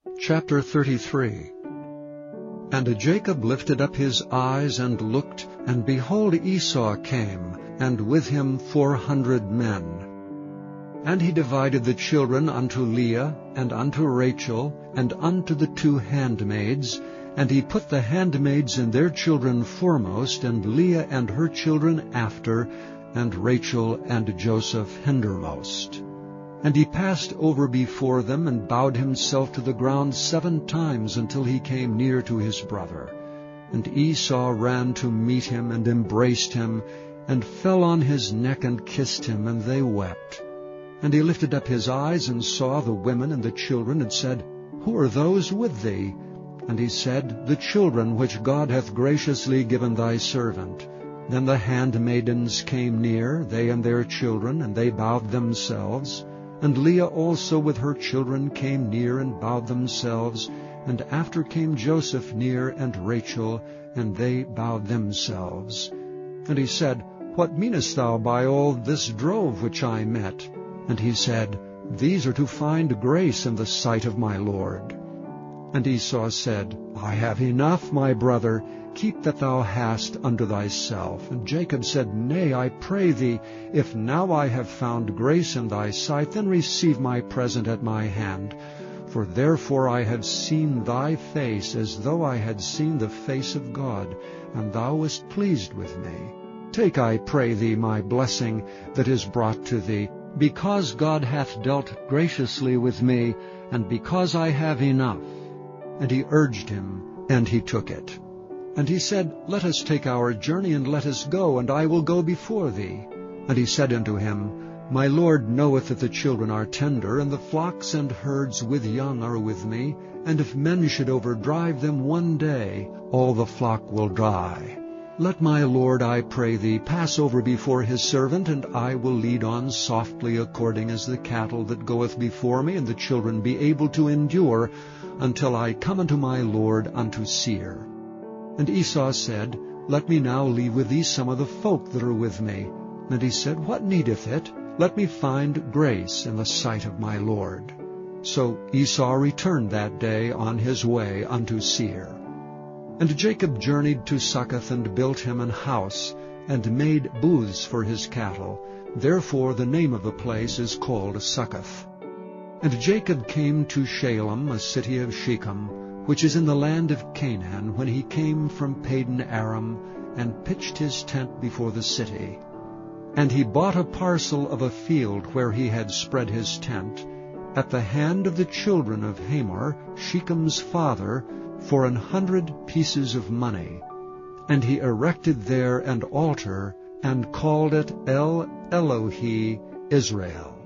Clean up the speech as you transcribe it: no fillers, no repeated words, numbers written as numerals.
Chapter 33. And Jacob lifted up his eyes and looked, and behold, Esau came, and with him 400 men. And he divided the children unto Leah, and unto Rachel, and unto the 2 handmaids, and he put the handmaids and their children foremost, and Leah and her children after, and Rachel and Joseph hindermost. And he passed over before them, and bowed himself to the ground 7 times, until he came near to his brother. And Esau ran to meet him, and embraced him, and fell on his neck, and kissed him, and they wept. And he lifted up his eyes, and saw the women and the children, and said, Who are those with thee? And he said, The children which God hath graciously given thy servant. Then the handmaidens came near, they and their children, and they bowed themselves. And Leah also with her children came near, and bowed themselves. And after came Joseph near, and Rachel, and they bowed themselves. And he said, What meanest thou by all this drove which I met? And he said, These are to find grace in the sight of my Lord. And Esau said, I have enough, my brother. Keep that thou hast unto thyself. And Jacob said, Nay, I pray thee, if now I have found grace in thy sight, then receive my present at my hand. For therefore I have seen thy face, as though I had seen the face of God, and thou wast pleased with me. Take, I pray thee, my blessing that is brought to thee, because God hath dealt graciously with me, and because I have enough. And he urged him, and he took it. And he said, Let us take our journey, and let us go, and I will go before thee. And he said unto him, My Lord knoweth that the children are tender, and the flocks and herds with young are with me, and if men should overdrive them one day, all the flock will die. Let my Lord, I pray thee, pass over before his servant, and I will lead on softly according as the cattle that goeth before me, and the children be able to endure, until I come unto my Lord unto Seir. And Esau said, Let me now leave with thee some of the folk that are with me. And he said, What needeth it? Let me find grace in the sight of my Lord. So Esau returned that day on his way unto Seir. And Jacob journeyed to Succoth, and built him an house, and made booths for his cattle. Therefore the name of the place is called Succoth. And Jacob came to Shalem, a city of Shechem, which is in the land of Canaan, when he came from Padan Aram, and pitched his tent before the city. And he bought a parcel of a field where he had spread his tent, at the hand of the children of Hamor, Shechem's father, for 100 pieces of money. And he erected there an altar, and called it El Elohe Israel.